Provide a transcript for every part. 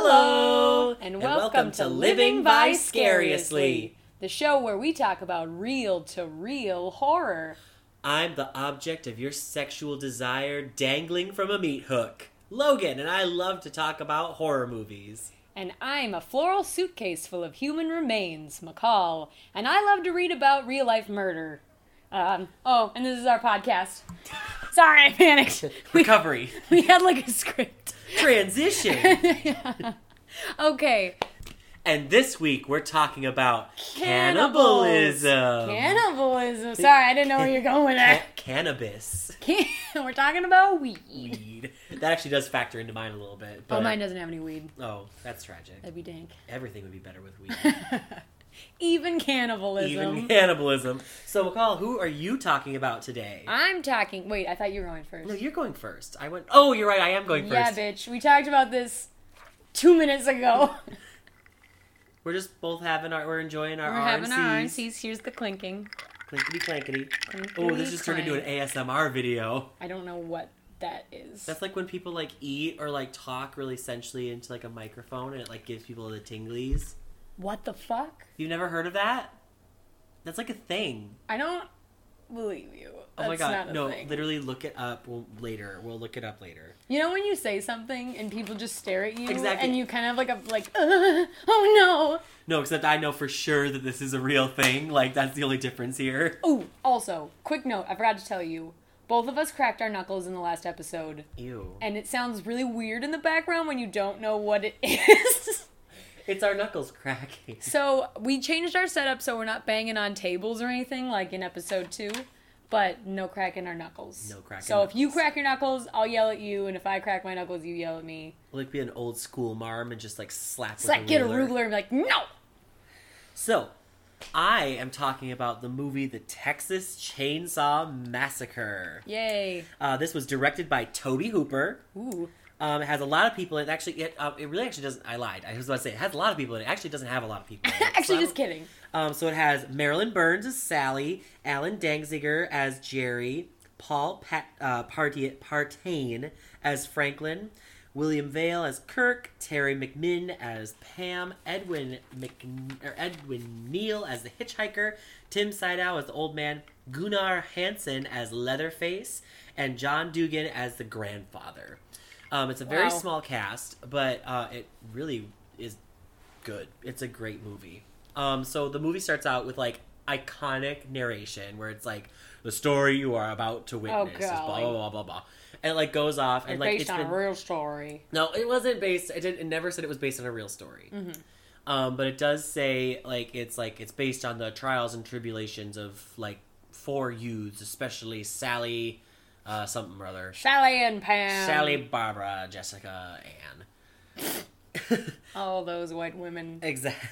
Hello, and welcome to Living Vicariously, the show where we talk about real-to-real horror. I'm the object of your sexual desire dangling from a meat hook, Logan, and I love to talk about horror movies. And I'm a floral suitcase full of human remains, McCall, and I love to read about real-life murder. And this is our podcast. Sorry, I panicked. Recovery. We had like a script. Transition. Yeah. Okay. And this week we're talking about cannibalism. Cannibalism. Sorry, I didn't know where you're going with that. Cannabis. We're talking about weed. That actually does factor into mine a little bit. But... Oh, mine doesn't have any weed. Oh, that's tragic. That'd be dank. Everything would be better with weed. Even cannibalism. Even cannibalism. So, McCall, who are you talking about today? I'm talking... Wait, I thought you were going first. No, you're going first. I went... Oh, you're right. I am going first. Yeah, bitch. We talked about this 2 minutes ago. We're just both having our... We're enjoying our RNCs. We're having our RNCs. Here's the clinking. Clinkety clankety. Oh, this just turned into an ASMR video. I don't know what that is. That's like when people like eat or like talk really sensually into like a microphone and it like gives people the tinglies. What the fuck? You've never heard of that? That's like a thing. I don't believe you. Oh my That's god, not a no, thing. literally look it up later. We'll look it up later. You know when you say something and people just stare at you? Exactly. And you kind of oh no. No, except I know for sure that this is a real thing. Like, that's the only difference here. Oh, also, quick note, I forgot to tell you. Both of us cracked our knuckles in the last episode. Ew. And it sounds really weird in the background when you don't know what it is. It's our knuckles cracking. So, we changed our setup so we're not banging on tables or anything like in episode 2. But no cracking our knuckles. No cracking So knuckles. if you crack your knuckles, I'll yell at you. And if I crack my knuckles, you yell at me. Like be an old school marm and just like slap It's with like a get a ruler. ruler and be like, no! So, I am talking about the movie The Texas Chainsaw Massacre. Yay. This was directed by Tobe Hooper. Ooh. It has a lot of people in it. Actually, it really actually doesn't... I lied. I was about to say, it has a lot of people in it. It actually doesn't have a lot of people in it. Actually, So just kidding. So it has Marilyn Burns as Sally, Alan Danziger as Jerry, Paul Partain as Franklin, William Vale as Kirk, Terry McMinn as Pam, Edwin Neal as the hitchhiker, Tim Sydow as the old man, Gunnar Hansen as Leatherface, and John Dugan as the grandfather. It's a very small cast, but it really is good. It's a great movie. So the movie starts out with like iconic narration where it's like the story you are about to witness is blah blah blah blah blah, and it like goes off and like based on a real story. No, it wasn't based. It never said it was based on a real story. Mm-hmm. But it does say it's based on the trials and tribulations of like 4 youths, especially Sally, something or other. Sally and Pam. Sally, Barbara, Jessica, Anne. All those white women. Exactly.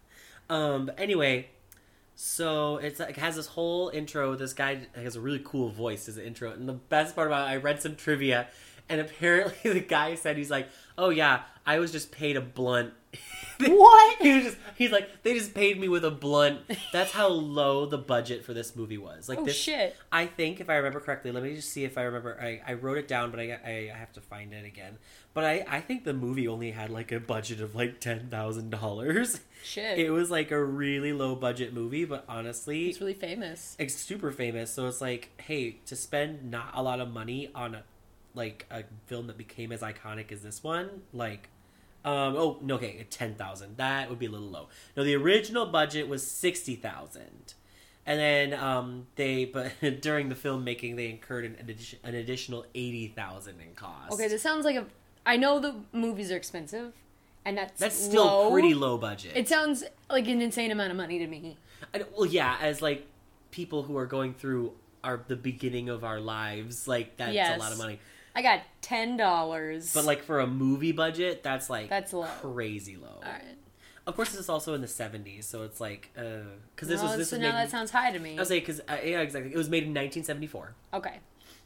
Anyway, so it has this whole intro. This guy has a really cool voice as an intro. And the best part about it, I read some trivia, and apparently the guy said, he's like, oh yeah, I was just paid a blunt. What? He's like, they just paid me with a blunt. That's how low the budget for this movie was. Like, shit. I think, if I remember correctly, let me just see if I remember. I wrote it down, but I have to find it again. But I think the movie only had like a budget of like $10,000. Shit. It was like a really low budget movie, but honestly, It's really famous. it's super famous. So it's like, hey, to spend not a lot of money on a film that became as iconic as this one, like, okay, 10,000. That would be a little low. No, the original budget was 60,000, and then but during the filmmaking they incurred an additional 80,000 in cost. Okay, this sounds like I know the movies are expensive, and that's still low. pretty low budget. It sounds like an insane amount of money to me. Well, yeah, as like people who are going through the beginning of our lives, like that's a lot of money. I got $10. But like for a movie budget, that's low. Crazy low. All right. Of course, this is also in the 70s, so it's like because this was now made, that sounds high to me. I'll say because yeah, exactly. It was made in 1974. Okay.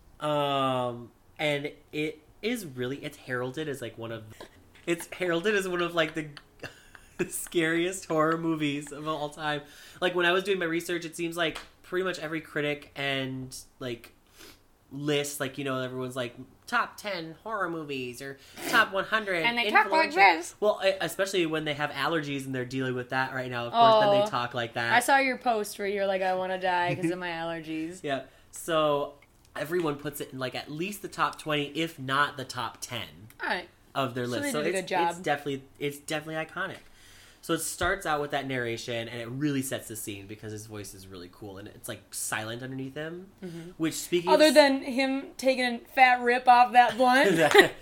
And it's heralded as like one of like the scariest horror movies of all time. Like when I was doing my research, it seems like pretty much every critic and like lists, like, you know, everyone's like, top 10 horror movies or top 100. And they talk like this. Well, especially when they have allergies and they're dealing with that right now. Of course, then they talk like that. I saw your post where you're like, I want to die because of my allergies. Yeah. So everyone puts it in like at least the top 20, if not the top 10 of their list. So they did a good job. It's definitely iconic. So it starts out with that narration, and it really sets the scene because his voice is really cool, and it's like silent underneath him. Mm-hmm. Which, speaking other than him taking a fat rip off that blunt,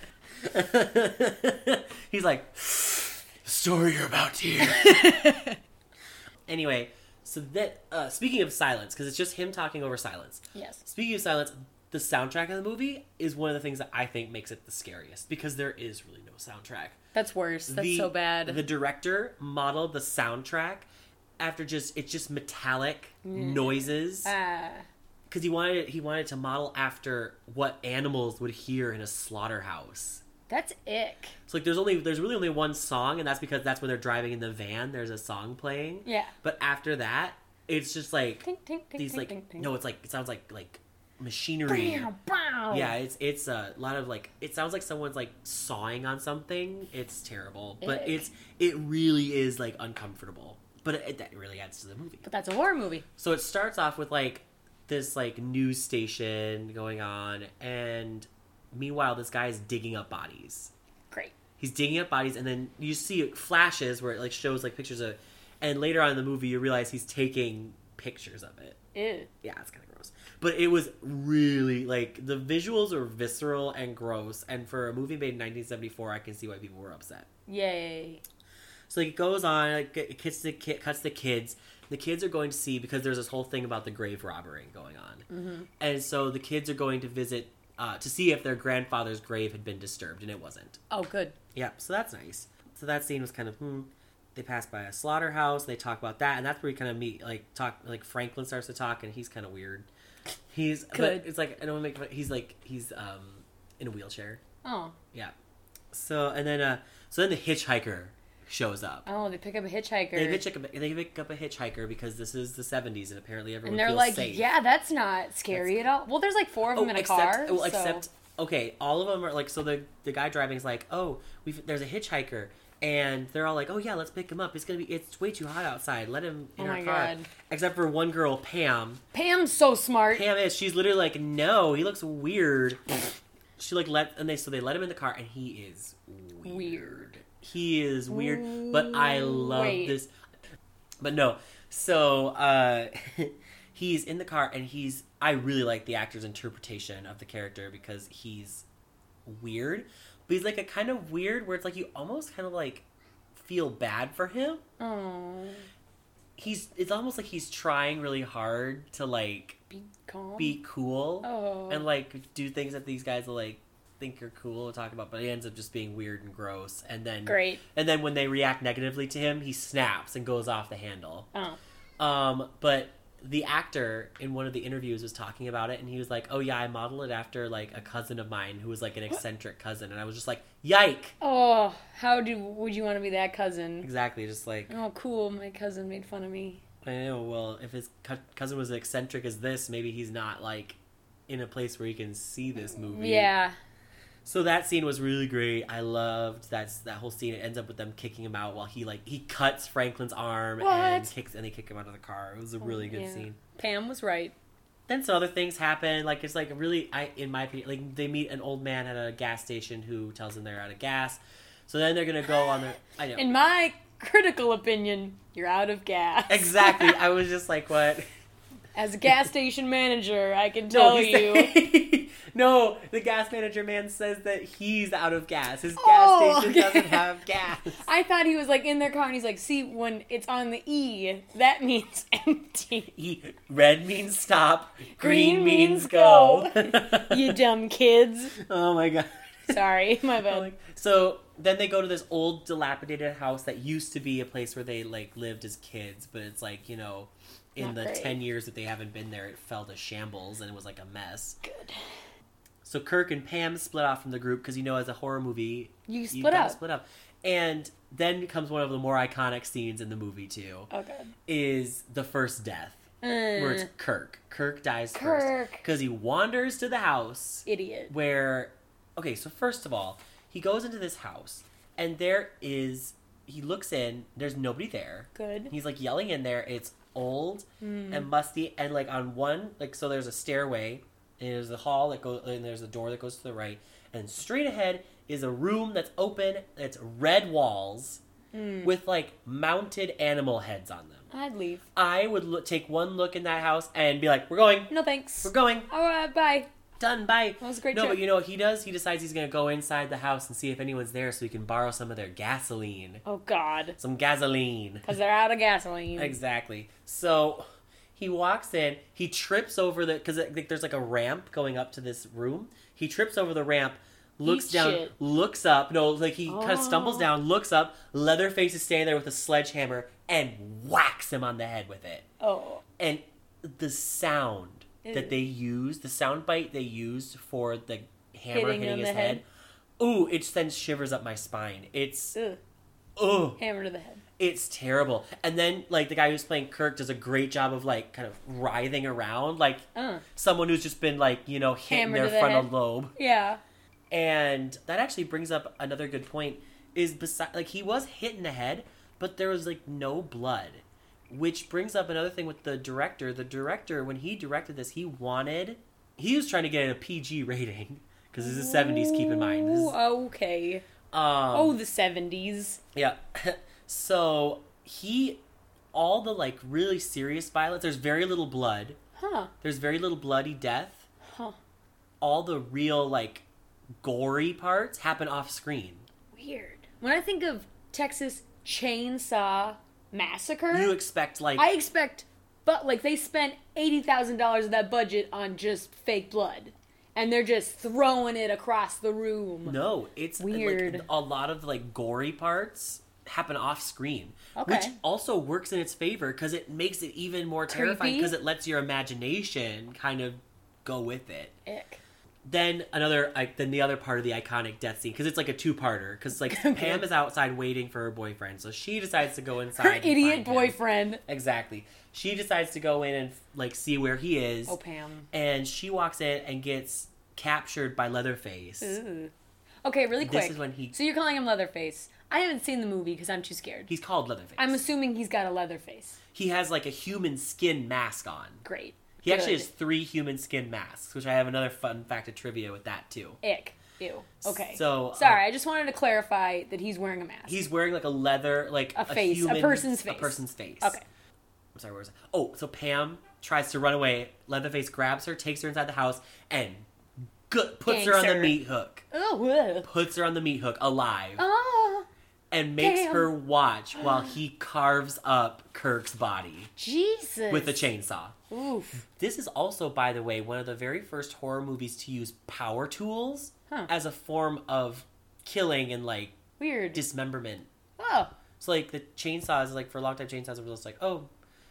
he's like, the story you're about to hear. Anyway, so that speaking of silence, because it's just him talking over silence. Yes. Speaking of silence, the soundtrack of the movie is one of the things that I think makes it the scariest because there is really no soundtrack. That's worse. That's so bad. The director modeled the soundtrack after it's just metallic noises. Because he wanted to model after what animals would hear in a slaughterhouse. That's ick. So like there's really only one song, and that's because that's when they're driving in the van. There's a song playing. Yeah. But after that, it's just like tink, tink, tink, these tink, like tink, tink. no, it's like it sounds like machinery. Bow, bow. Yeah, it's a lot of like it sounds like someone's like sawing on something. It's terrible, but it really is like uncomfortable. But that really adds to the movie. But that's a horror movie. So it starts off with like this like news station going on, and meanwhile this guy is digging up bodies. Great. He's digging up bodies, and then you see flashes where it like shows like pictures of, and later on in the movie you realize he's taking pictures of it. Ew. Yeah, it's kind of gross. But it was really, like, the visuals are visceral and gross. And for a movie made in 1974, I can see why people were upset. Yay. So, like, it goes on, like, it cuts the kids. The kids are going to see, because there's this whole thing about the grave robbery going on. Mm-hmm. And so the kids are going to visit to see if their grandfather's grave had been disturbed, and it wasn't. Oh, good. Yeah, so that's nice. So that scene was kind of, They pass by a slaughterhouse, and they talk about that, and that's where we kind of meet, like, Franklin starts to talk, and he's kind of weird. He's good. It's like I don't make. He's in a wheelchair. Oh. Yeah. So then the hitchhiker shows up. Oh, they pick up a hitchhiker. They pick up a hitchhiker because this is the 70s, and apparently everyone. And they're feels like, safe. yeah, that's not scary at all. Well, there's like 4 of them in a car. Except okay, all of them are like. So the guy driving is like, oh, there's a hitchhiker. And they're all like, "Oh yeah, let's pick him up. It's way too hot outside. Let him in our car." God. Except for one girl, Pam. Pam's so smart. She's literally like, "No, he looks weird." She like let let him in the car, and he is weird. He is weird, but I love this. But no, so he's in the car, and I really like the actor's interpretation of the character because he's weird. But he's like a kind of weird where it's like you almost kind of like feel bad for him. Oh. It's almost like he's trying really hard to like be cool. Oh. And like do things that these guys will like think are cool to talk about, but he ends up just being weird and gross. And then when they react negatively to him, he snaps and goes off the handle. Oh. But the actor in one of the interviews was talking about it, and he was like, "Oh yeah, I modeled it after like a cousin of mine who was like an eccentric cousin," and I was just like, "Yike!" Oh, would you want to be that cousin? Exactly, just like, oh, cool, my cousin made fun of me. I know. Well, if his cousin was eccentric as this, maybe he's not like in a place where he can see this movie. Yeah. So that scene was really great. I loved that whole scene. It ends up with them kicking him out while he cuts Franklin's arm and they kick him out of the car. It was a really good scene. Pam was right. Then some other things happen. Like it's like really, in my opinion, like they meet an old man at a gas station who tells them they're out of gas. So then they're gonna go on their. I know. In my critical opinion, you're out of gas. Exactly. I was just like, what? As a gas station manager, I can tell you. No, the gas manager man says that he's out of gas. His gas station doesn't have gas. I thought he was like in their car and he's like, see, when it's on the E, that means empty. Red means stop. Green means go. You dumb kids. Oh my god. Sorry, my bad. So then they go to this old dilapidated house that used to be a place where they like lived as kids, but it's like, you know, in the 10 years that they haven't been there, it fell to shambles and it was like a mess. Good. So Kirk and Pam split off from the group because, you know, as a horror movie, you split up. And then comes one of the more iconic scenes in the movie, too. Oh, God. Is the first death. where it's Kirk. Kirk dies first. Kirk. Because he wanders to the house. Idiot. Where, okay, so first of all, he goes into this house, and he looks in, there's nobody there. Good. He's, like, yelling in there. It's old and musty, and, like, on one, like, so there's a stairway, and there's a hall that goes, and there's a door that goes to the right, and straight ahead is a room that's open, that's red walls, with, like, mounted animal heads on them. I'd leave. I would take one look in that house and be like, we're going. No thanks. We're going. All right, bye. Done, bye. That was a great No, trip. but you know what he does? He decides he's going to go inside the house and see if anyone's there so he can borrow some of their gasoline. Oh, God. Some gasoline. Because they're out of gasoline. Exactly. So he walks in, he trips over because there's like a ramp going up to this room. He trips over the ramp, looks down, shit. looks up. No, like he kind of stumbles down, looks up. Leatherface is standing there with a sledgehammer and whacks him on the head with it. Oh. And the sound that they used, the sound bite they used for the hammer hitting his head. Ooh, it sends shivers up my spine. It's hammer to the head. It's terrible. And then, like, the guy who's playing Kirk does a great job of, like, kind of writhing around, like someone who's just been, like, you know, hitting their frontal lobe. Yeah. And that actually brings up another good point. Is like, he was hit in the head, but there was, like, no blood. Which brings up another thing with the director. The director, when he directed this, he was trying to get a PG rating. Because this is the 70s, keep in mind. Okay. The 70s. Yeah. So, all the, like, really serious violence, there's very little blood. Huh. There's very little bloody death. Huh. All the real, like, gory parts happen off screen. Weird. When I think of Texas Chainsaw Massacre, you expect, like... I expect, but, like, they spent $80,000 of that budget on just fake blood. And they're just throwing it across the room. No, it's weird. Like, a lot of, like, gory parts happen off screen. Okay. Which also works in its favor because it makes it even more terrifying because it lets your imagination kind of go with it. Ick. Then the other part of the iconic death scene, because it's like a two-parter, because like Pam is outside waiting for her boyfriend, so she decides to go inside. Her idiot boyfriend. Exactly. She decides to go in and like see where he is. Oh, Pam. And she walks in and gets captured by Leatherface. Ooh. Okay, really quick. This is when So you're calling him Leatherface. I haven't seen the movie because I'm too scared. He's called Leatherface. I'm assuming he's got a leather face. He has like a human skin mask on. Great. He actually has 3 human skin masks, which I have another fun fact of trivia with that too. Ick. Ew. Okay. So sorry, I just wanted to clarify that he's wearing a mask. He's wearing like a leather, like a face, human, a person's face. A person's face. Okay. I'm sorry, where was I? Oh, so Pam tries to run away. Leatherface grabs her, takes her inside the house, and puts her on the meat hook. Oh. Puts her on the meat hook alive. Oh. And makes her watch while he carves up Kirk's body. Jesus. With a chainsaw. Oof. This is also, by the way, one of the very first horror movies to use power tools as a form of killing and, like, weird dismemberment. Oh. So, like, the chainsaws, like, for a long time, chainsaws were just like, oh.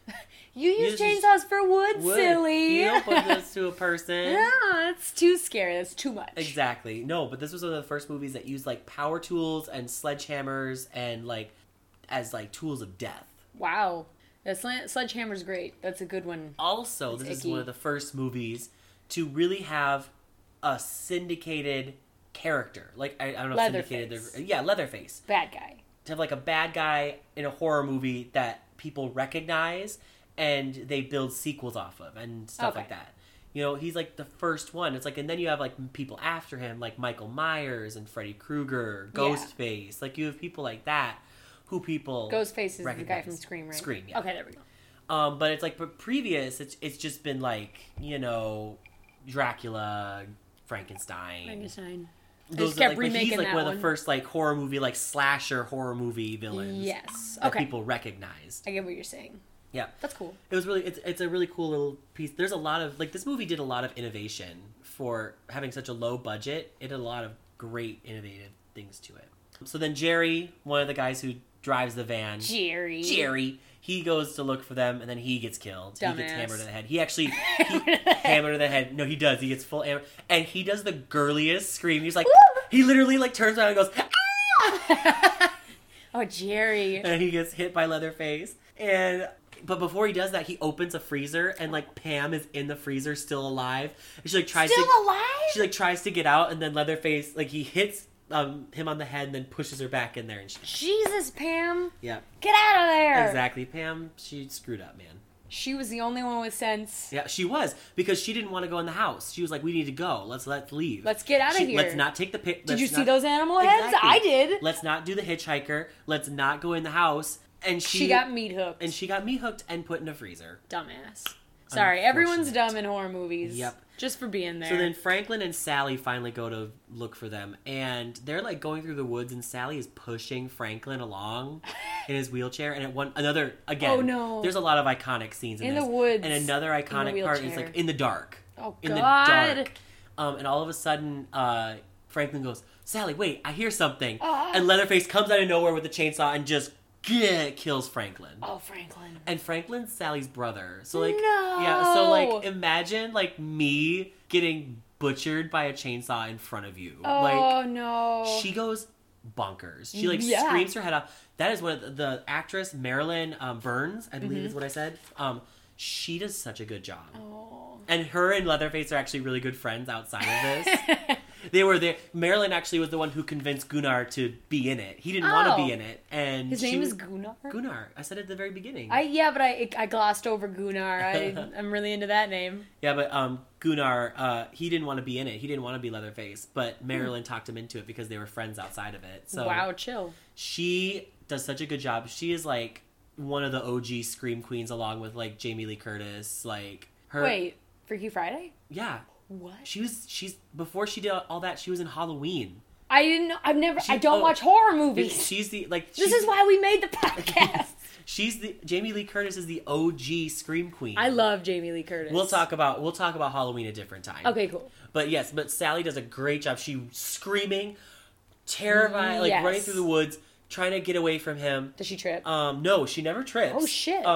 You use chainsaws for wood, silly. You don't put this to a person. No, that's too scary. That's too much. Exactly. No, but this was one of the first movies that used, like, power tools and sledgehammers and, like, as, like, tools of death. Wow. The sledgehammer's great. That's a good one. Also, this is one of the first movies to really have a syndicated character. Like, I don't know if syndicated... Yeah, Leatherface. Bad guy. To have, like, a bad guy in a horror movie that people recognize and they build sequels off of and stuff like that. You know, he's, like, the first one. It's like, and then you have, like, people after him, like Michael Myers and Freddy Krueger, Ghostface. Yeah. Like, you have people like that who people Ghostface is the guy from Scream, right? Scream, yeah. Okay, there we go. But it's like, but previous, it's just been like, you know, Dracula, Frankenstein. Those kept remaking he's like that one of the first like horror movie, like slasher horror movie villains. Yes. That people recognized. I get what you're saying. Yeah. That's cool. It was really, it's a really cool little piece. There's a lot of, like, this movie did a lot of innovation for having such a low budget. It did a lot of great innovative things to it. So then Jerry, one of the guys who drives the van. Jerry. He goes to look for them, and then he gets killed. Dumbass. He gets hammered in the head. He actually hammered in the head. No, he does. He gets full hammer, and he does the girliest scream. He's like, he literally like turns around and goes, ah! Oh, Jerry. And he gets hit by Leatherface. And but before he does that, he opens a freezer and like Pam is in the freezer still alive. And she like tries alive? She like tries to get out, and then Leatherface like he hits him on the head and then pushes her back in there. And Jesus, Pam. Yeah. Get out of there. Exactly. Pam, she screwed up, man. She was the only one with sense. Yeah, she was, because she didn't want to go in the house. She was like, we need to go. Let's leave. Let's get out of here. Let's not take the pic. Did you see those animal heads? Exactly. I did. Let's not do the hitchhiker. Let's not go in the house. And she got meat hooked. And she got meat hooked and put in a freezer. Dumbass. Sorry, everyone's dumb in horror movies. Yep. Just for being there. So then Franklin and Sally finally go to look for them, and they're like going through the woods, and Sally is pushing Franklin along in his wheelchair. And oh no, there's a lot of iconic scenes in the woods. And another iconic part is like in the dark. Oh in God. the dark. And all of a sudden, Franklin goes, "Sally, wait, I hear something." And Leatherface comes out of nowhere with a chainsaw and just kills Franklin. Oh, Franklin. And Franklin's Sally's brother. So like, no. Yeah, so like imagine like me getting butchered by a chainsaw in front of you. Oh, like, no. She goes bonkers. She like screams her head off. That is what the actress Marilyn Burns, I believe is what I said. She does such a good job. Oh. And her and Leatherface are actually really good friends outside of this. They were there. Marilyn actually was the one who convinced Gunnar to be in it. He didn't want to be in it, and his name is Gunnar. Gunnar. I said it at the very beginning. I glossed over Gunnar. I'm really into that name. Yeah, but Gunnar, he didn't want to be in it. He didn't want to be Leatherface, but Marilyn talked him into it because they were friends outside of it. So wow, chill. She does such a good job. She is like one of the OG Scream Queens, along with like Jamie Lee Curtis. Like her. Wait, Freaky Friday? Yeah. What? She's before she did all that, she was in Halloween. I didn't know. I don't watch horror movies. She's the This is why we made the podcast. Jamie Lee Curtis is the OG Scream Queen. I love JamieLee Curtis. We'll talk about Halloween a different time. Okay, cool. But yes, Sally does a great job. She screaming, terrified, like running through the woods, trying to get away from him. Does she trip? No, she never trips. Oh shit.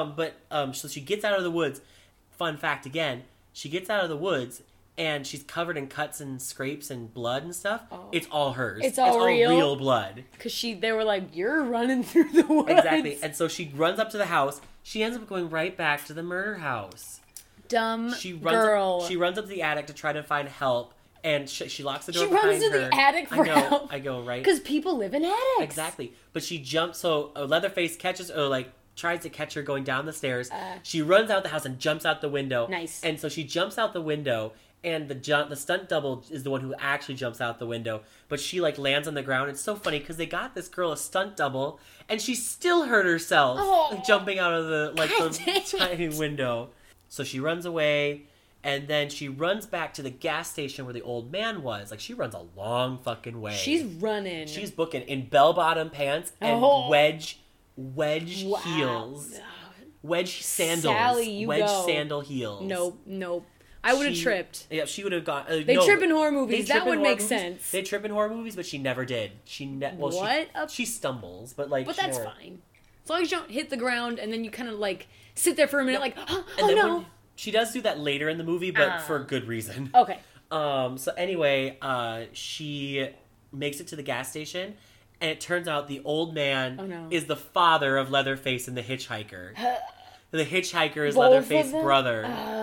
So she gets out of the woods. Fun fact again, she gets out of the woods. And she's covered in cuts and scrapes and blood and stuff. Oh. It's all hers. It's all real blood. Because they were like, you're running through the woods. Exactly. And so she runs up to the house. She ends up going right back to the murder house. Dumb girl. She runs up to the attic to try to find help. And she locks the door behind her. She runs to the attic for help. I go, right? Because people live in attics. Exactly. But she jumps, so Leatherface catches, or like, tries to catch her going down the stairs. She runs out the house and jumps out the window. Nice. And so she jumps out the window. And the stunt double is the one who actually jumps out the window. But she, like, lands on the ground. It's so funny because they got this girl a stunt double, and she still hurt herself jumping out of the tiny window. So she runs away, and then she runs back to the gas station where the old man was. Like, she runs a long fucking way. She's running. She's booking in bell-bottom pants and wedge heels. Wedge sandals. Sally, sandal heels. Nope. I would have tripped. Yeah, she would have gone. They trip in horror movies. That would make sense. They trip in horror movies, but she never did. She stumbles, but like. But that's fine. As long as you don't hit the ground and then you kind of like sit there for a minute, like, she does do that later in the movie, but for good reason. Okay. So anyway, she makes it to the gas station, and it turns out the old man is the father of Leatherface and the hitchhiker. The hitchhiker is Leatherface's brother.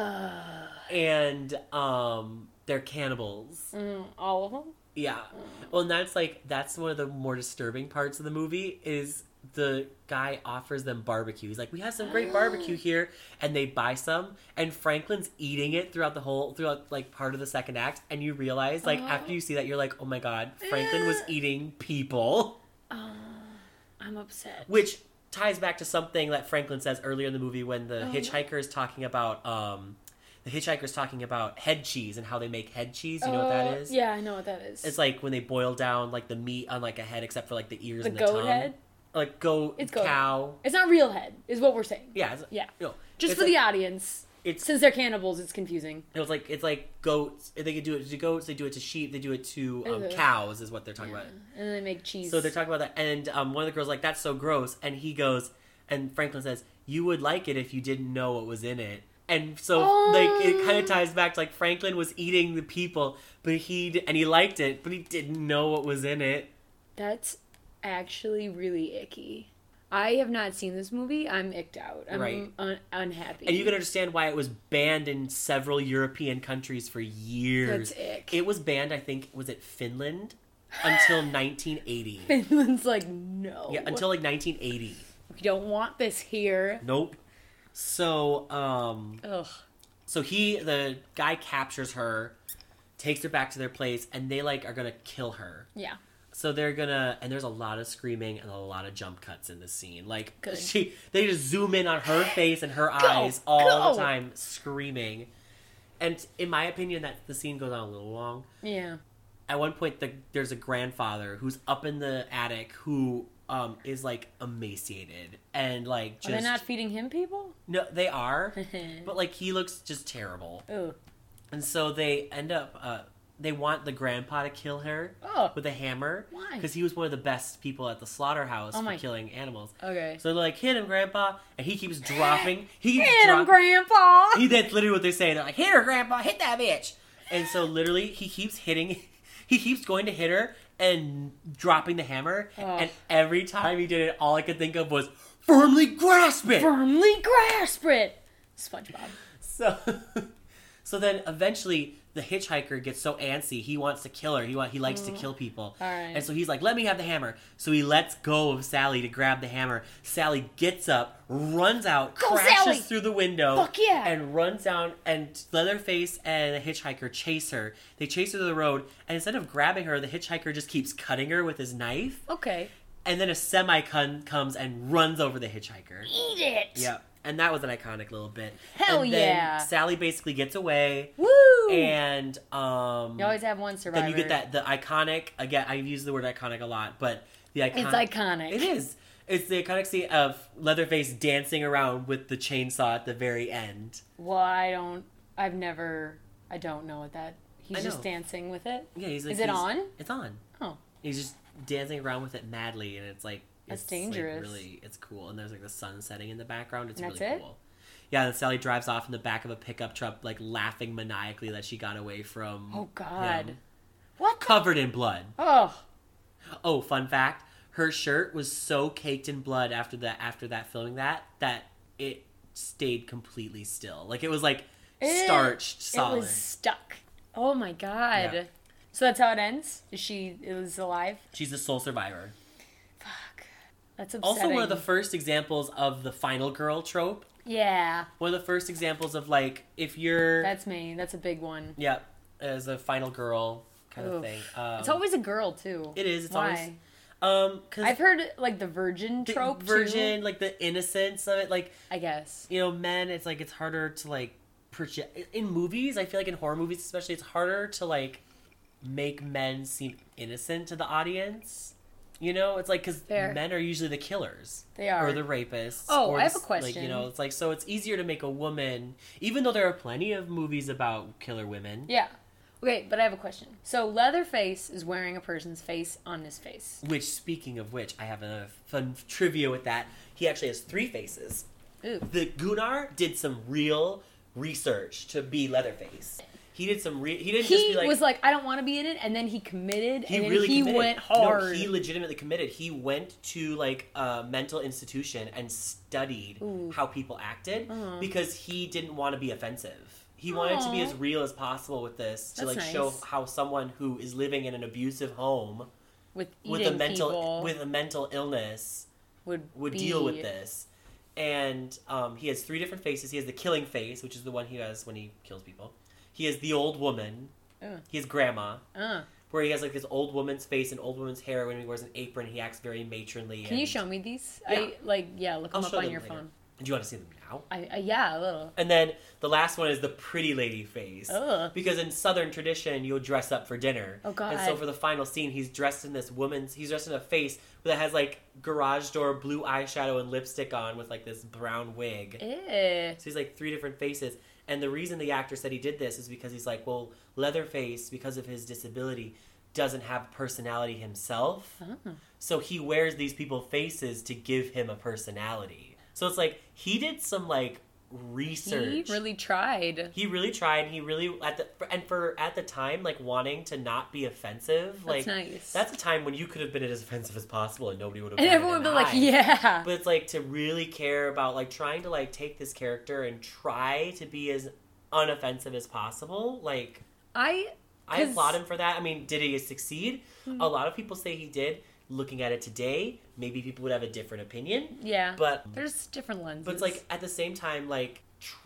And they're cannibals. All of them? Yeah. Well, and that's one of the more disturbing parts of the movie is the guy offers them barbecue. He's like, we have some great barbecue here, and they buy some, and Franklin's eating it throughout like part of the second act, and you realize like after you see that you're like, oh my god, Franklin was eating people. I'm upset. Which ties back to something that Franklin says earlier in the movie when the hitchhiker is talking about head cheese and how they make head cheese. You know what that is? Yeah, I know what that is. It's like when they boil down like the meat on like a head, except for like the ears and the goat tongue. Head? Like goat, it's goat cow. Head. It's not real head, is what we're saying. Yeah. Just for the audience. Since they're cannibals, it's confusing. It's like goats. They can do it to goats. They do it to sheep. They do it to cows. Is what they're talking about. And then they make cheese. So they're talking about that. And one of the girls like, that's so gross. And he goes, and Franklin says, you would like it if you didn't know what was in it. And so, like, it kind of ties back to, like, Franklin was eating the people, but he liked it, but he didn't know what was in it. That's actually really icky. I have not seen this movie. I'm icked out. I'm Right. Unhappy. And you can understand why it was banned in several European countries for years. That's ick. It was banned, I think, was it Finland? Until 1980. Finland's like, no. Yeah, until like 1980. We don't want this here. Nope. So, Ugh. so the guy captures her, takes her back to their place, and they like are gonna kill her. Yeah. So they're gonna, and there's a lot of screaming and a lot of jump cuts in the scene. Like Good. they just zoom in on her face and her eyes all the time, screaming. And in my opinion, that the scene goes on a little long. Yeah. At one point, there's a grandfather who's up in the attic who is like emaciated and like just. Are they not feeding him people? No, they are, but like he looks just terrible. Ooh. And so they end up. They want the grandpa to kill her with a hammer. Why? Because he was one of the best people at the slaughterhouse for killing animals. Okay. So they're like, hit him, grandpa. And he keeps dropping. Hit him, grandpa! That's literally what they say. They're like, hit her, grandpa. Hit that bitch. And so literally he keeps hitting. He keeps going to hit her and dropping the hammer. And every time he did it, all I could think of was, firmly grasp it! Firmly grasp it! SpongeBob. So then eventually the hitchhiker gets so antsy, he wants to kill her. He likes to kill people. All right. And so he's like, let me have the hammer. So he lets go of Sally to grab the hammer. Sally gets up, runs out, crashes Sally! through the window. Fuck yeah! And runs down, and Leatherface and the hitchhiker chase her. They chase her to the road, and instead of grabbing her, the hitchhiker just keeps cutting her with his knife. Okay. And then a semi comes and runs over the hitchhiker. Eat it! Yeah. And that was an iconic little bit. Hell and then yeah. Sally basically gets away. Woo! And You always have one survivor. then you get the iconic, again, I use the word iconic a lot, but the iconic. It's iconic. It is. It's the iconic scene of Leatherface dancing around with the chainsaw at the very end. Well, I don't know what that. He's I just know. dancing with it? Yeah, he's like. Is it on? It's on. Oh. He's just dancing around with it madly, and it's like. That's It's dangerous. Like really, it's cool, and there's like the sun setting in the background. It's And really that's it? cool. Yeah, and Sally drives off in the back of a pickup truck, like laughing maniacally that she got away from. Oh, God. him. What? Covered in blood. Oh. Oh, fun fact: her shirt was so caked in blood after that filming that it stayed completely still. Like it was like starched solid. It was stuck. Oh my God. Yeah. So that's how it ends? It was alive? She's the sole survivor. Fuck. That's upsetting. Also, one of the first examples of the final girl trope. Yeah. One of the first examples of like if you're That's me. That's a big one. yeah, as a final girl kind of Oof. thing. It's always a girl, too. It is. It's Why? always because I've heard, like, the virgin trope, virgin, too. like the innocence of it, like I guess. you know, men. It's like it's harder to like project in movies. I feel like in horror movies, especially, it's harder to like make men seem innocent to the audience. You know, it's like because Fair. men are usually the killers. They are. Or the rapists. Oh, or I have a Like, question. you know, it's like, so it's easier to make a woman, even though there are plenty of movies about killer women. Yeah. Okay, but I have a question. So Leatherface is wearing a person's face on his face. Which, speaking of which, I have a fun trivia with that. He actually has 3 faces. Ooh. The Gunnar did some real research to be Leatherface. He did some he didn't just be like... He was like, I don't want to be in it, and then he committed, and then really he committed. went hard. No, he legitimately committed. He went to like a mental institution and studied how people acted because he didn't want to be offensive. He wanted to be as real as possible with this to That's like show nice. how someone who is living in an abusive home with with eating a mental people with a mental illness would deal with this. And he has 3 different faces. He has the killing face, which is the one he has when he kills people. He has the old woman. He has grandma. Where he has like this old woman's face and old woman's hair. When he wears an apron, he acts very matronly. Can you show me these? Yeah. Look I'll them up show on them your later. phone. Do you want to see them now? Yeah, a little. And then the last one is the pretty lady face. Ugh. Because in Southern tradition, you'll dress up for dinner. Oh, God. And so for the final scene, he's dressed in a face that has like garage door blue eyeshadow and lipstick on with like this brown wig. Ew. So he's like 3 different faces. And the reason the actor said he did this is because he's like, well, Leatherface, because of his disability, doesn't have personality himself. So he wears these people's faces to give him a personality. So it's like, he did some like research. He really tried. He really tried. He really at the time, like, wanting to not be offensive. That's like, nice. That's a time when you could have been as offensive as possible, and nobody would have. And everyone would be like, "Yeah." But it's like to really care about like trying to like take this character and try to be as unoffensive as possible. Like, I applaud him for that. I mean, did he succeed? Mm-hmm. A lot of people say he did. Looking at it today, maybe people would have a different opinion. Yeah, but there's different lenses. But it's like at the same time, like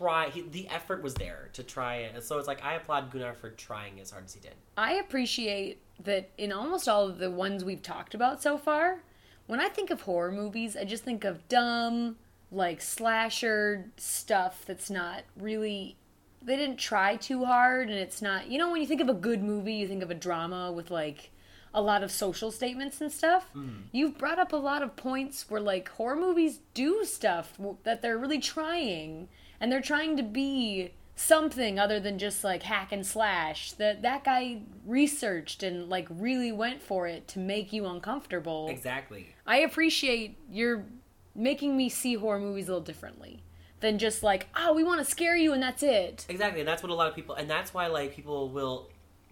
the effort was there to try it, and so it's like I applaud Gunnar for trying as hard as he did. I appreciate that in almost all of the ones we've talked about so far. When I think of horror movies, I just think of dumb, like slasher stuff that's not really. They didn't try too hard, and it's not. You know, when you think of a good movie, you think of a drama with like a lot of social statements and stuff. You've brought up a lot of points where like horror movies do stuff that they're really trying, and they're trying to be something other than just like hack and slash. That guy researched and like really went for it to make you uncomfortable. Exactly. I appreciate you're making me see horror movies a little differently than just like, oh, we want to scare you and that's it. Exactly, and that's what a lot of people, and that's why like people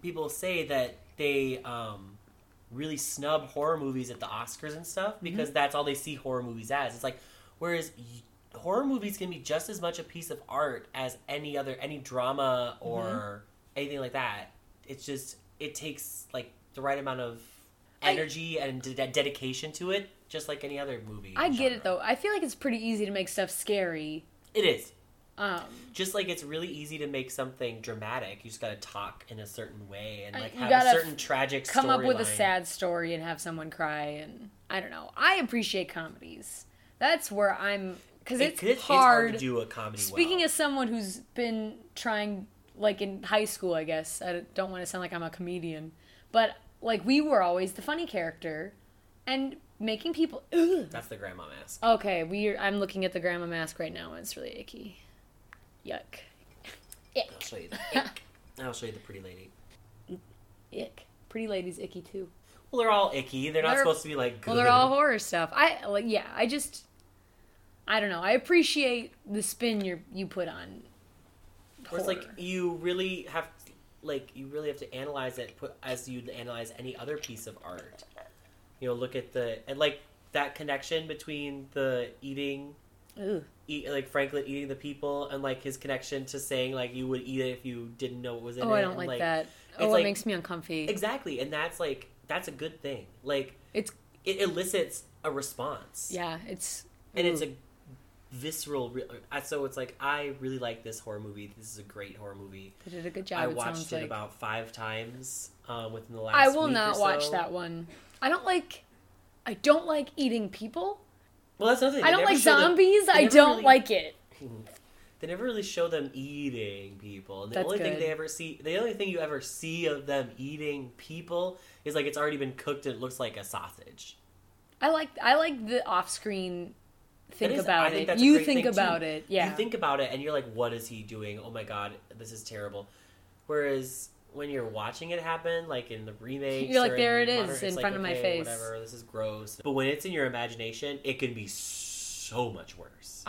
say that they really snub horror movies at the Oscars and stuff because that's all they see horror movies as. It's like, whereas horror movies can be just as much a piece of art as any drama or anything like that. It's just, it takes like the right amount of energy and dedication to it, just like any other movie. I get it though. I feel like it's pretty easy to make stuff scary. It is. Just like it's really easy to make something dramatic. You just gotta talk in a certain way and like have a certain tragic storyline. Come up with a sad story and have someone cry, and I don't know. I appreciate comedies. That's where I'm, because it's hard to do a comedy. Speaking as someone who's been trying, like in high school, I guess I don't want to sound like I'm a comedian, but like we were always the funny character, and making people. Ugh. That's the grandma mask. Okay, I'm looking at the grandma mask right now, and it's really icky. Yuck. Ick. I'll show you the pretty lady. Ick. Pretty lady's icky too. Well, they're all icky. They're not supposed to be like good. Well, they're all horror stuff. I don't know. I appreciate the spin you put on horror. It's like you really have to analyze it as you'd analyze any other piece of art. You know, look at like that connection between the eating. Like Franklin eating the people, and like his connection to saying like you would eat it if you didn't know what was in it. Oh, I don't like that. Oh, it makes me uncomfy. Exactly, and that's a good thing. Like it elicits a response. Yeah, it's a visceral. So it's like I really like this horror movie. This is a great horror movie. They did a good job. I watched it about 5 times within the last. I will week not or so. watch that one. I don't like eating people. Well, that's another thing. I don't like zombies. I don't like it. They never really show them eating people. And the only thing you ever see of them eating people is like it's already been cooked and it looks like a sausage. I like the off-screen think about it. That's you think about it. Yeah. You think about it and you're like, what is he doing? Oh my god, this is terrible. Whereas when you're watching it happen, like in the remakes, you're like, there it is in front of my face. Whatever, this is gross. But when it's in your imagination, it can be so much worse.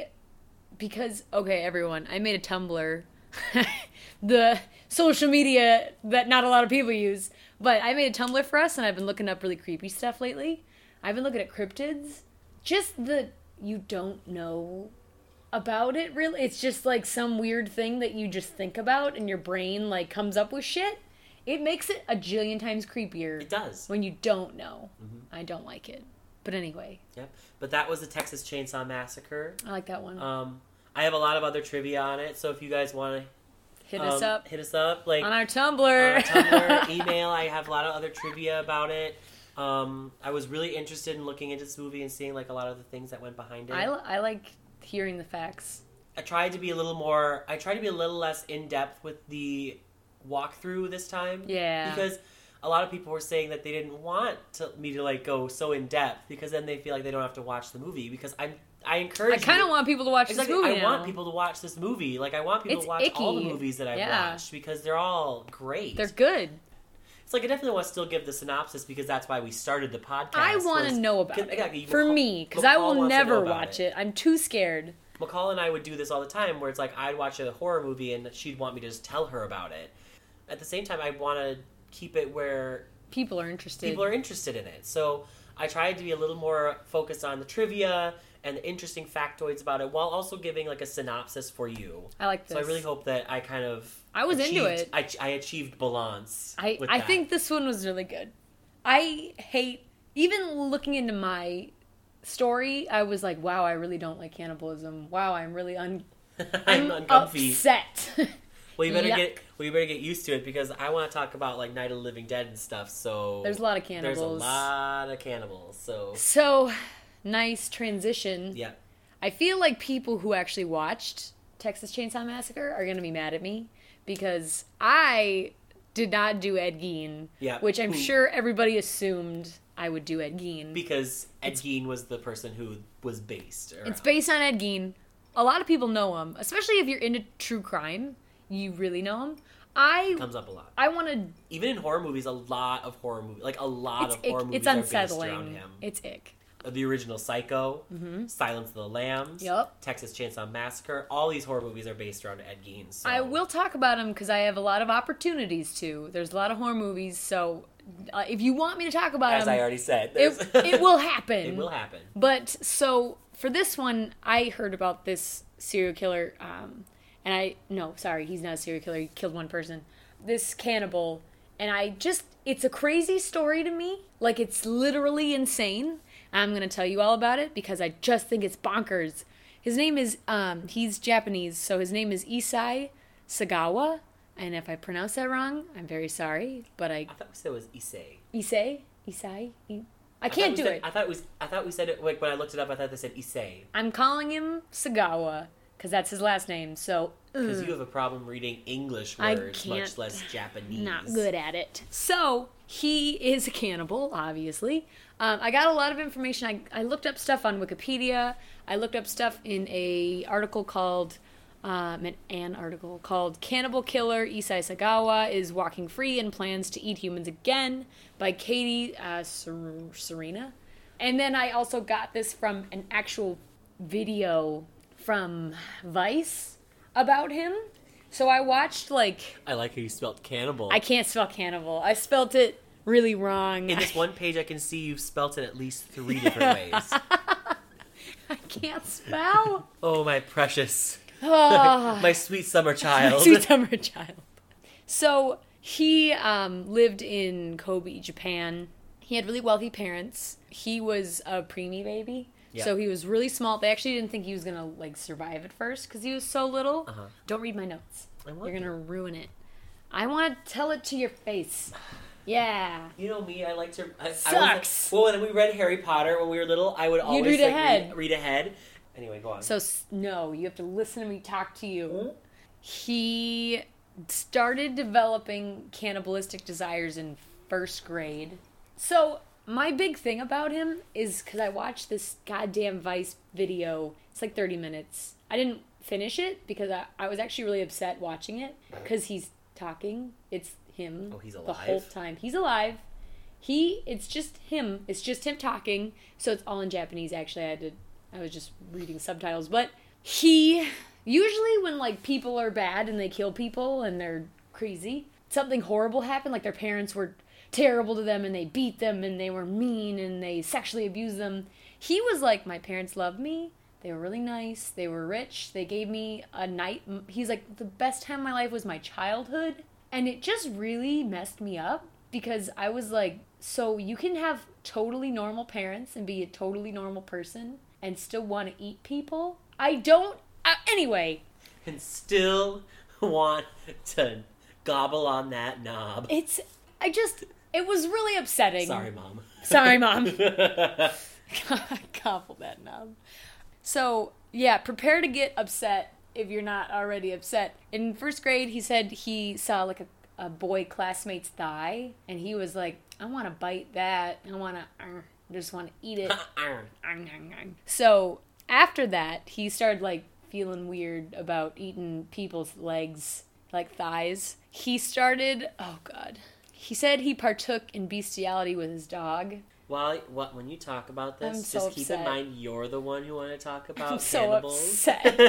Everyone, I made a Tumblr, the social media that not a lot of people use, but I made a Tumblr for us, and I've been looking up really creepy stuff lately. I've been looking at cryptids. Just you don't know about it, really. It's just like some weird thing that you just think about and your brain like comes up with shit. It makes it a jillion times creepier. It does. When you don't know. Mm-hmm. I don't like it. But anyway. Yep. But that was the Texas Chainsaw Massacre. I like that one. I have a lot of other trivia on it, so if you guys want to hit us up like on our Tumblr, email. I have a lot of other trivia about it. I was really interested in looking into this movie and seeing like a lot of the things that went behind it. I like hearing the facts. I tried to be a little less in depth with the walkthrough this time. Yeah. Because a lot of people were saying that they didn't want me to like go so in depth because then they feel like they don't have to watch the movie. Because I encourage. I kind of want people to watch this movie. I want people to watch this movie. Like I want people to watch all the movies that I've watched because they're all great. They're good. It's like I definitely want to still give the synopsis because that's why we started the podcast. I want to know about it. For me, because I will never watch it. I'm too scared. McCall and I would do this all the time, where it's like I'd watch a horror movie and she'd want me to just tell her about it. At the same time, I want to keep it where people are interested in it. So I tried to be a little more focused on the trivia and the interesting factoids about it, while also giving like a synopsis for you. I like this. So I really hope that I kind of into it. I achieved balance. I think this one was really good. I hate, even looking into my story, I was like, wow, I really don't like cannibalism. Wow, I'm really I'm uncomfy. Upset. Well, you better get used to it, because I want to talk about like Night of the Living Dead and stuff. So there's a lot of cannibals. There's a lot of cannibals. So nice transition. Yeah. I feel like people who actually watched Texas Chainsaw Massacre are going to be mad at me, because I did not do Ed Gein, which I'm sure everybody assumed I would do Ed Gein. Because Ed Gein was the person who was based around. It's based on Ed Gein. A lot of people know him, especially if you're into true crime. You really know him. It comes up a lot. I want to... Even in horror movies, a lot of horror movies it's unsettling. Are based around him. It's ick. The original Psycho, Silence of the Lambs, Texas Chainsaw Massacre, all these horror movies are based around Ed Gein. So. I will talk about him because I have a lot of opportunities to. There's a lot of horror movies, so if you want me to talk about him... As I already said. It will happen. It will happen. But, so, for this one, I heard about this serial killer... he's not a serial killer. He killed one person. This cannibal. And it's a crazy story to me. Like, it's literally insane. I'm going to tell you all about it because I just think it's bonkers. His name is, he's Japanese, so his name is Issei Sagawa. And if I pronounce that wrong, I'm very sorry, but I thought we said it was Issei. Issei? I can't do it. I thought we said it, like, when I looked it up, I thought they said Issei. I'm calling him Sagawa. Because that's his last name, so... Because you have a problem reading English words, much less Japanese. Not good at it. So, he is a cannibal, obviously. I got a lot of information. I looked up stuff on Wikipedia. I looked up stuff in an article called Cannibal Killer Issei Sagawa is Walking Free and Plans to Eat Humans Again by Katie Serena. And then I also got this from an actual video from Vice about him. So I watched, like... I like how you spelled cannibal. I can't spell cannibal. I spelt it really wrong. In this one page, I can see you've spelt it at least 3 different ways. I can't spell. Oh, my precious. My sweet summer child. My sweet summer child. So, he lived in Kobe, Japan. He had really wealthy parents. He was a preemie baby. Yeah. So he was really small. They actually didn't think he was going to, like, survive at first because he was so little. Uh-huh. Don't read my notes. You're going to ruin it. I want to tell it to your face. Yeah. You know me, I like to... Sucks. When we read Harry Potter when we were little, I would always read ahead. Anyway, go on. So, no, you have to listen to me talk to you. Mm-hmm. He started developing cannibalistic desires in first grade. So... my big thing about him is because I watched this goddamn Vice video. It's like 30 minutes. I didn't finish it because I was actually really upset watching it because he's talking. It's him. Oh, he's alive? The whole time. He's alive. It's just him. It's just him talking. So it's all in Japanese, actually. I was just reading subtitles. But usually when, like, people are bad and they kill people and they're crazy, something horrible happened, like their parents were... terrible to them and they beat them and they were mean and they sexually abused them. He was like, my parents loved me. They were really nice. They were rich. They gave me a night. He's like, the best time of my life was my childhood. And it just really messed me up because I was like, so you can have totally normal parents and be a totally normal person and still want to eat people? I don't. Anyway. And still want to gobble on that knob. It was really upsetting. Sorry, Mom. Gobble that knob. So, yeah, prepare to get upset if you're not already upset. In first grade, he said he saw, like, a boy classmate's thigh, and he was like, I want to bite that. Just want to eat it. So, after that, he started, like, feeling weird about eating people's legs, like thighs. He started, oh, God... He said he partook in bestiality with his dog. When you talk about this, I'm so just keep in upset. mind you're the one who want to talk about I'm so cannibals.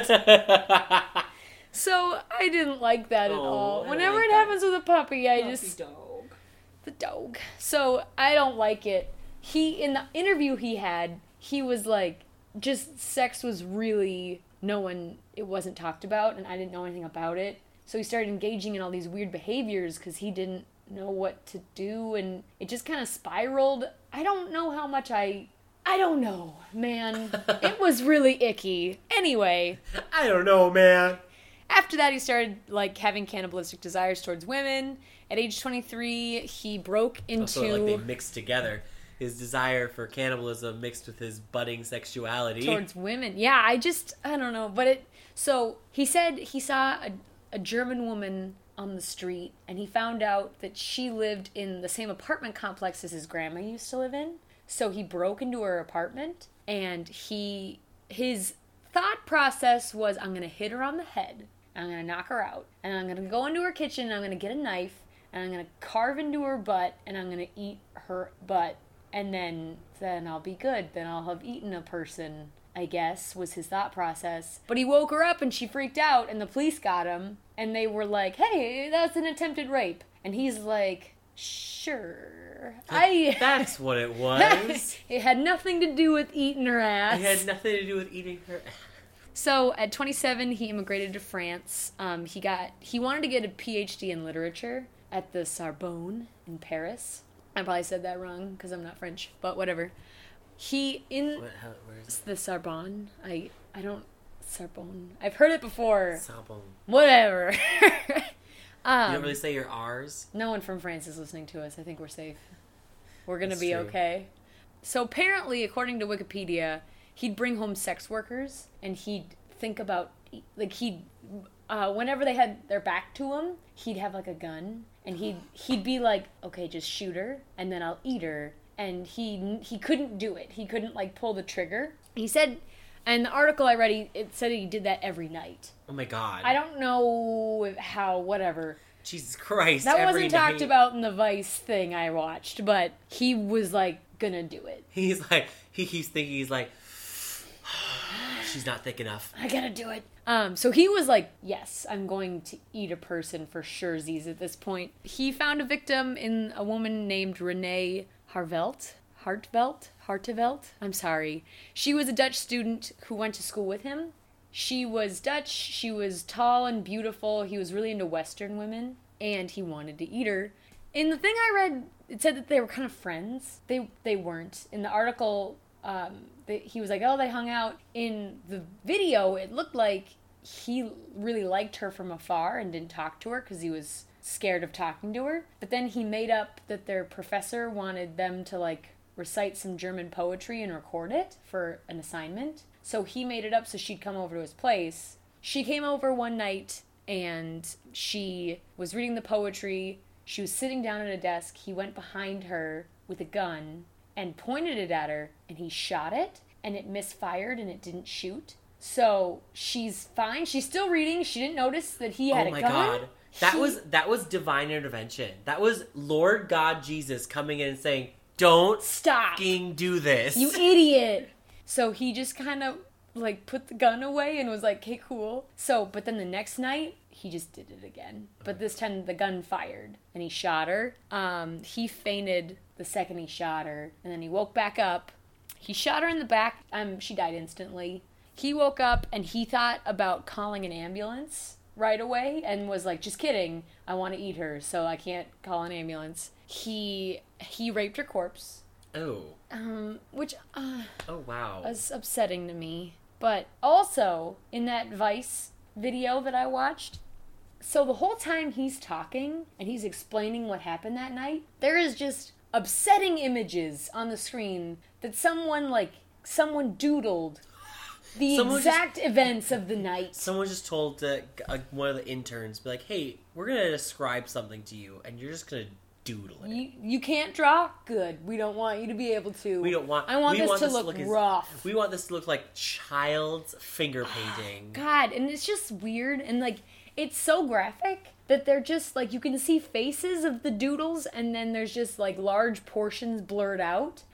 upset. So I didn't like that at all. I Whenever like it that. happens with a puppy, I Puppy just dog. the dog. So I don't like it. In the interview he had, he was like, just sex was really it wasn't talked about, and I didn't know anything about it. So he started engaging in all these weird behaviors because he didn't know what to do, and it just kind of spiraled. I don't know how much I don't know, man. It was really icky. Anyway, I don't know, man. after that, he started like having cannibalistic desires towards women. At age 23, he broke into So like they mixed together. His desire for cannibalism mixed with his budding sexuality. towards women. Yeah, I don't know, but so he said he saw a German woman on the street, and he found out that she lived in the same apartment complex as his grandma used to live in. So he broke into her apartment, and his thought process was, I'm going to hit her on the head, and I'm going to knock her out, and I'm going to go into her kitchen, and I'm going to get a knife, and I'm going to carve into her butt, and I'm going to eat her butt, and then I'll be good. Then I'll have eaten a person, I guess, was his thought process. But he woke her up, and she freaked out, and the police got him, and they were like, hey, that's an attempted rape. And he's like, sure. That's what it was. It had nothing to do with eating her ass. It had nothing to do with eating her. So at 27, he immigrated to France. He wanted to get a PhD in literature at the Sorbonne in Paris. I probably said that wrong because I'm not French, but whatever. Where is it? The Sorbonne. I don't Sorbonne. I've heard it before. Sabon. Whatever. You don't really say your R's? No one from France is listening to us. I think we're safe. We're going to That's be true. okay. So apparently, according to Wikipedia, he'd bring home sex workers, and he'd think about, like, whenever they had their back to him, he'd have, like, a gun, and he'd be like, okay, just shoot her, and then I'll eat her. And he couldn't do it. He couldn't, like, pull the trigger. He said, and the article I read, it said he did that every night. Oh my god. I don't know how, whatever. Jesus Christ. That every wasn't talked night. about in the Vice thing I watched, but he was, like, gonna do it. He's like, he keeps thinking, he's like, she's not thick enough. I gotta do it. So he was like, yes, I'm going to eat a person for sure, Z's at this point. He found a victim in a woman named Renee Hartevelt. I'm sorry. She was a Dutch student who went to school with him. She was Dutch. She was tall and beautiful. He was really into Western women, and he wanted to eat her. In the thing I read, it said that they were kind of friends. They weren't. In the article, he was like, oh, they hung out. In the video, it looked like he really liked her from afar and didn't talk to her because he was scared of talking to her. But then he made up that their professor wanted them to, like, recite some German poetry and record it for an assignment. So he made it up so she'd come over to his place. She came over one night and she was reading the poetry. She was sitting down at a desk. He went behind her with a gun and pointed it at her, and he shot it, and it misfired and it didn't shoot. So she's fine. She's still reading. She didn't notice that he had a gun. Oh my god. That was divine intervention. That was Lord God Jesus coming in and saying, don't Stop. fucking do this. You idiot. So he just kind of, like, put the gun away and was like, okay, cool. So, but then the next night, he just did it again. But this time the gun fired and he shot her. He fainted the second he shot her, and then he woke back up. He shot her in the back. She died instantly. He woke up and he thought about calling an ambulance right away and was like, just kidding. I want to eat her, so I can't call an ambulance. He raped her corpse. Oh. Which Oh, wow. was upsetting to me. But also, in that Vice video that I watched, so the whole time he's talking and he's explaining what happened that night, there is just upsetting images on the screen that someone doodled the exact events of the night. Someone just told one of the interns, be like, hey, we're going to describe something to you, and you're just going to doodle it. You can't draw? Good. We don't want you to be able to. I want this to look rough. We want this to look like child's finger painting. God, and it's just weird, and, like, it's so graphic that they're just, like, you can see faces of the doodles, and then there's just, like, large portions blurred out.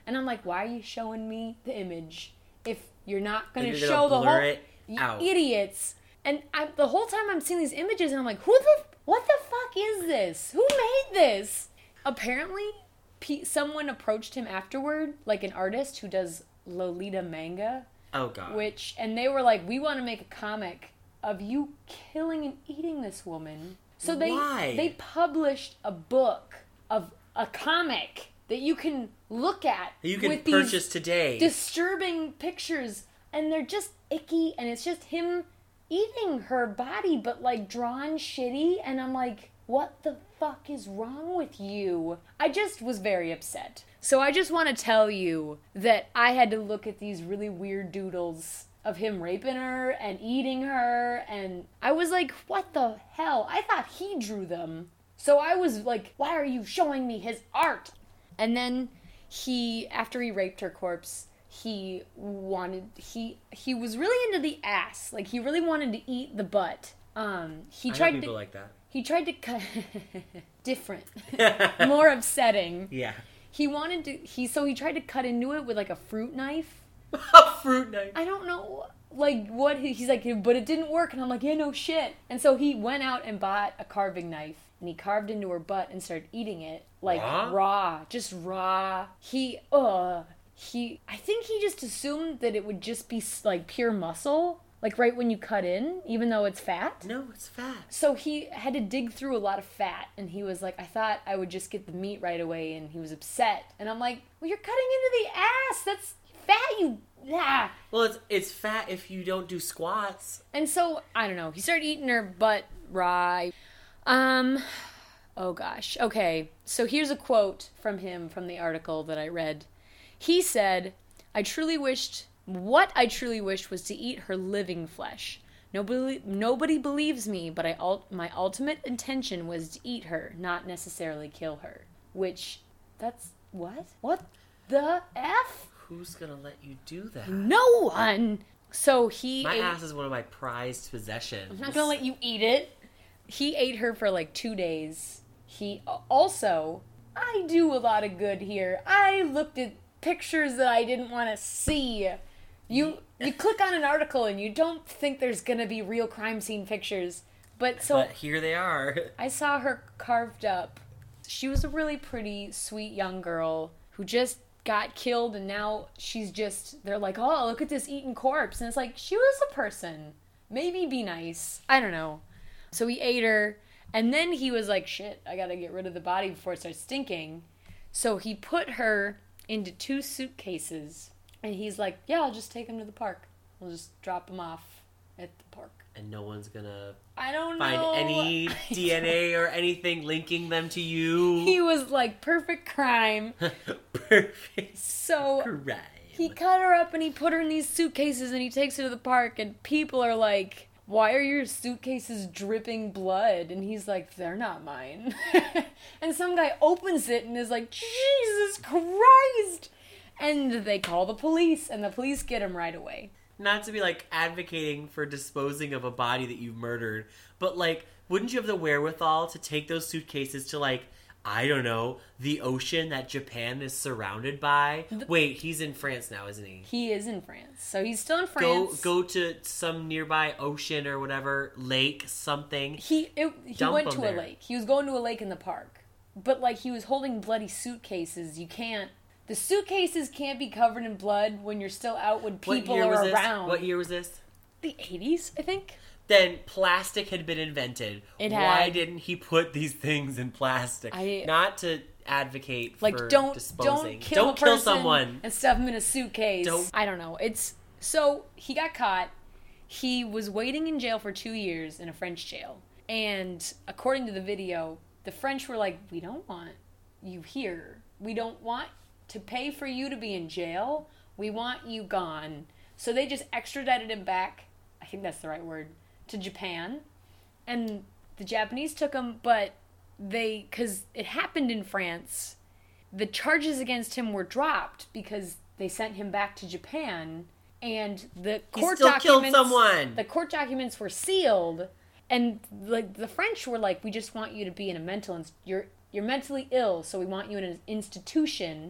And I'm like, why are you showing me the image if you're not going to You're show the blur whole... it out. Idiots. And the whole time I'm seeing these images and I'm like, what the fuck is this? Who made this? Apparently, someone approached him afterward, like an artist who does Lolita manga. Oh, God. And they were like, we want to make a comic of you killing and eating this woman. So they published a book of a comic that you can look at. You can with purchase these today. Disturbing pictures. And they're just icky. And it's just him eating her body, but like drawn shitty. And I'm like, what the fuck is wrong with you? I just was very upset. So I just want to tell you that I had to look at these really weird doodles of him raping her and eating her, and I was like, what the hell? I thought he drew them. So I was like, why are you showing me his art? And then after he raped her corpse, he was really into the ass. Like, he really wanted to eat the butt. He tried know people like that. He tried to cut different, more upsetting. Yeah. He tried to cut into it with like a fruit knife. A fruit knife. I don't know, like what he's like, but it didn't work, and I'm like, yeah, no shit. And so he went out and bought a carving knife, and he carved into her butt and started eating it like raw, just raw. I think he just assumed that it would just be like pure muscle. Like right when you cut in, even though it's fat? No, it's fat. So he had to dig through a lot of fat, and he was like, I thought I would just get the meat right away, and he was upset. And I'm like, well, you're cutting into the ass. That's fat, Well, it's fat if you don't do squats. And so, I don't know. He started eating her butt raw. Oh gosh. Okay, so here's a quote from him from the article that I read. He said, What I truly wished was to eat her living flesh. Nobody believes me, but my ultimate intention was to eat her, not necessarily kill her. Which, that's... What? What the F? Who's gonna let you do that? No one! So My ass is one of my prized possessions. I'm not gonna let you eat it. He ate her for like 2 days. He also... I do a lot of good here. I looked at pictures that I didn't want to see. You click on an article and you don't think there's gonna be real crime scene pictures. But here they are. I saw her carved up. She was a really pretty, sweet young girl who just got killed, and now they're like, oh, look at this eaten corpse. And it's like, she was a person. Maybe be nice. I don't know. So he ate her, and then he was like, shit, I gotta get rid of the body before it starts stinking. So he put her into 2 suitcases. And he's like, yeah, I'll just take him to the park. We'll just drop him off at the park. And no one's gonna find any DNA or anything linking them to you. He was like, perfect crime. Perfect so crime. He cut her up and he put her in these suitcases and he takes her to the park. And people are like, why are your suitcases dripping blood? And he's like, they're not mine. And some guy opens it and is like, Jesus Christ. And they call the police, and the police get him right away. Not to be, like, advocating for disposing of a body that you've murdered, but, like, wouldn't you have the wherewithal to take those suitcases to, like, I don't know, the ocean that Japan is surrounded by? Wait, he's in France now, isn't he? He is in France. So he's still in France. Go to some nearby ocean or whatever, lake, something. He went to a lake. He was going to a lake in the park. But, like, he was holding bloody suitcases. The suitcases can't be covered in blood when you're still out when people are around. What year was this? The 80s, I think. Then plastic had been invented. Why didn't he put these things in plastic? Not to advocate for disposing. Don't kill someone and stuff him in a suitcase. I don't know. So he got caught. He was waiting in jail for 2 years in a French jail. And according to the video, the French were like, we don't want you here. We don't want to pay for you to be in jail. We want you gone. So they just extradited him back, I think that's the right word, to Japan. And the Japanese took him, but because it happened in France, the charges against him were dropped because they sent him back to Japan, and the court killed someone. The court documents were sealed, and like the French were like, we just want you to be in a you're mentally ill, so we want you in an institution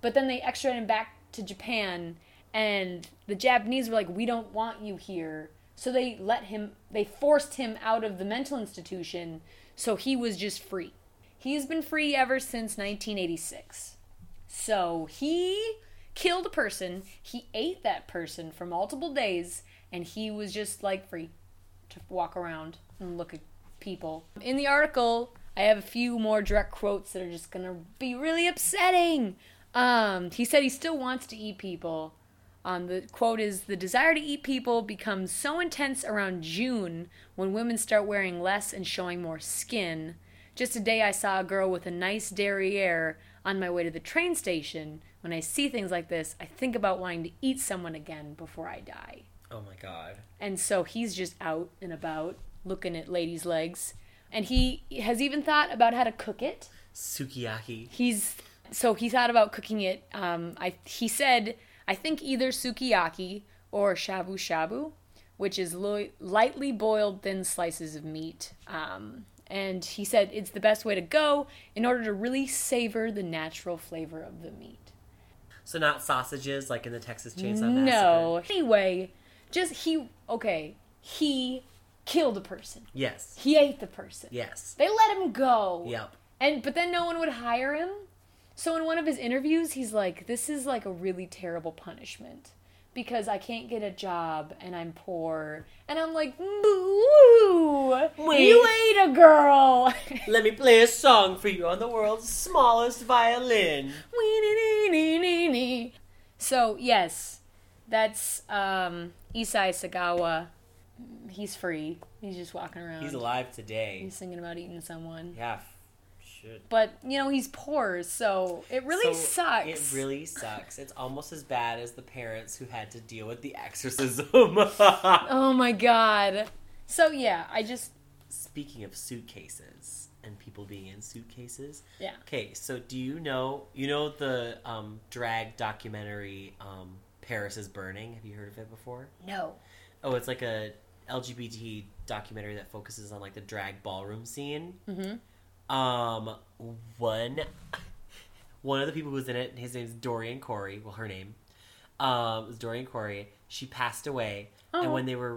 But then they extradited him back to Japan, and the Japanese were like, we don't want you here. So they forced him out of the mental institution, so he was just free. He's been free ever since 1986. So he killed a person, he ate that person for multiple days, and he was just like free to walk around and look at people. In the article, I have a few more direct quotes that are just gonna be really upsetting. He said he still wants to eat people. The quote is, the desire to eat people becomes so intense around June when women start wearing less and showing more skin. Just today I saw a girl with a nice derriere on my way to the train station. When I see things like this, I think about wanting to eat someone again before I die. Oh my God. And so he's just out and about looking at ladies' legs. And he has even thought about how to cook it. Sukiyaki. He thought about cooking it. He said, I think either sukiyaki or shabu shabu, which is lightly boiled thin slices of meat. And he said it's the best way to go in order to really savor the natural flavor of the meat. So not sausages like in the Texas Chainsaw Massacre? No. Anyway, he killed a person. Yes. He ate the person. Yes. They let him go. Yep. But then no one would hire him. So in one of his interviews, he's like, this is like a really terrible punishment because I can't get a job and I'm poor. And I'm like, boo! Wait. You ate a girl! Let me play a song for you on the world's smallest violin. So, yes, that's Issei Sagawa. He's free. He's just walking around. He's alive today. He's thinking about eating someone. Yeah, should. But, he's poor, so it really sucks. It really sucks. It's almost as bad as the parents who had to deal with the exorcism. Oh my God. So, yeah, Speaking of suitcases and people being in suitcases. Yeah. Okay, so do you know the drag documentary Paris is Burning? Have you heard of it before? No. Oh, it's like a LGBT documentary that focuses on like the drag ballroom scene. Mm-hmm. One of the people who was in it, his name's Dorian Corey. Well, her name was Dorian Corey. She passed away, and when they were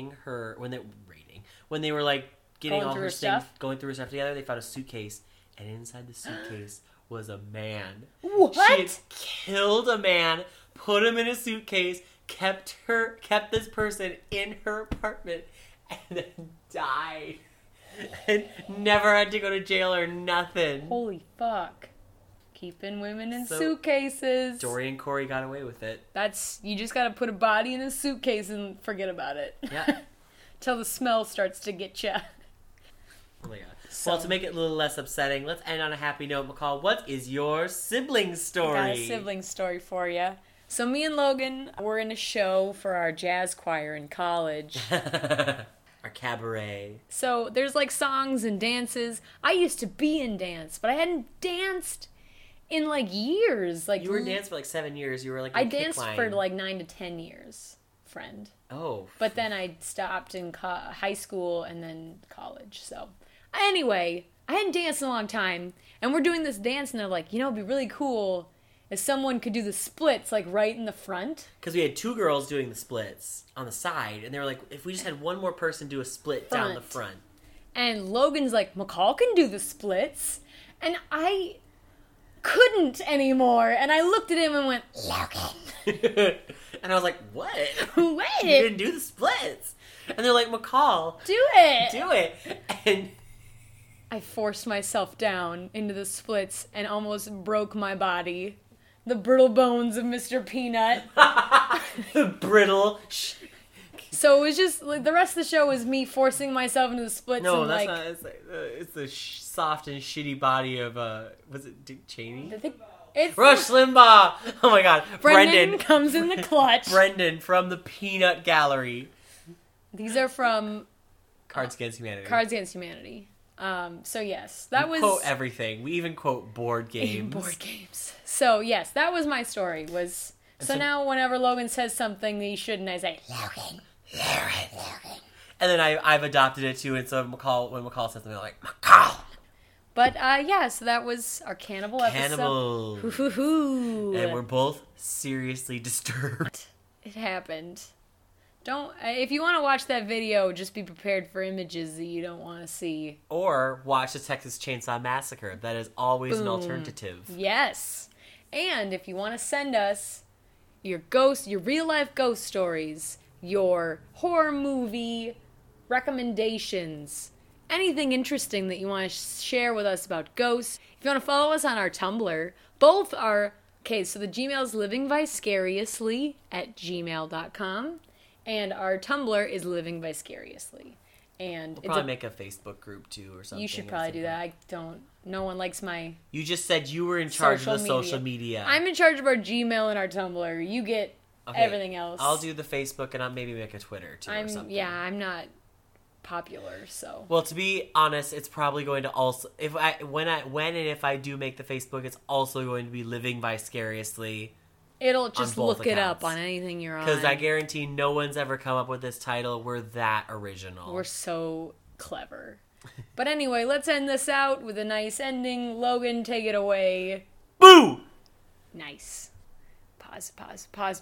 when they were like getting all her stuff, going through her stuff together, they found a suitcase, and inside the suitcase was a man. What? She had killed a man, put him in a suitcase, kept this person in her apartment, and then died. And never had to go to jail or nothing. Holy fuck. Keeping women in suitcases. Dorian Corey got away with it. You just gotta put a body in a suitcase and forget about it. Yeah. Till the smell starts to get you. Oh my God. Well, to make it a little less upsetting, let's end on a happy note. McCall, what is your sibling story? I got a sibling story for you. So me and Logan were in a show for our jazz choir in college. Our cabaret. So there's like songs and dances. I used to be in dance, but I hadn't danced in like years. Like you were in dance for like 7 years. You were like I danced for like 9 to 10 years, friend. Oh. But then I stopped in high school and then college. So anyway, I hadn't danced in a long time, and we're doing this dance, and they're like, it'd be really cool if someone could do the splits like right in the front. Because we had 2 girls doing the splits on the side, and they were like, if we just had one more person do a split down the front. And Logan's like, McCall can do the splits. And I couldn't anymore. And I looked at him and went, Logan. And I was like, what? Wait. You didn't do the splits. And they're like, McCall. Do it. Do it. And I forced myself down into the splits and almost broke my body. The brittle bones of Mr. Peanut. Brittle. So it was just, like, the rest of the show was me forcing myself into the splits. No, and, that's not. It's the soft and shitty body of, was it Dick Cheney? It's Rush Limbaugh! Oh my God. Brendan comes in the clutch. Brendan from the Peanut Gallery. These are from Cards Against Humanity. Cards Against Humanity. So yes, we quote everything. We even quote board games. Board games. So yes, that was my story. So now whenever Logan says something that he shouldn't, I say Logan. And then I've adopted it too. And so when McCall says something, I'm like, McCall. But yeah, so that was our cannibal Cannibal. episode. Hoo-hoo-hoo. And we're both seriously disturbed. It happened. Don't. If you want to watch that video, just be prepared for images that you don't want to see. Or watch the Texas Chainsaw Massacre. That is always an alternative. Yes. And if you want to send us your real life ghost stories, your horror movie recommendations, anything interesting that you want to share with us about ghosts. If you want to follow us on our Tumblr, both are... Okay, so the Gmail is livingvicariously@gmail.com. And our Tumblr is Living Vicariously. And we'll probably make a Facebook group too or something. You should probably do that. No one likes my... You just said you were in charge of the social media. I'm in charge of our Gmail and our Tumblr. You get everything else. I'll do the Facebook and I'll maybe make a Twitter too or something. Yeah, I'm not popular, so... Well, to be honest, it's probably going to also... When and if I do make the Facebook, it's also going to be Living Vicariously. It'll just look it up on anything you're on. Because I guarantee no one's ever come up with this title. We're that original. We're so clever. But anyway, let's end this out with a nice ending. Logan, take it away. Boo! Nice. Pause.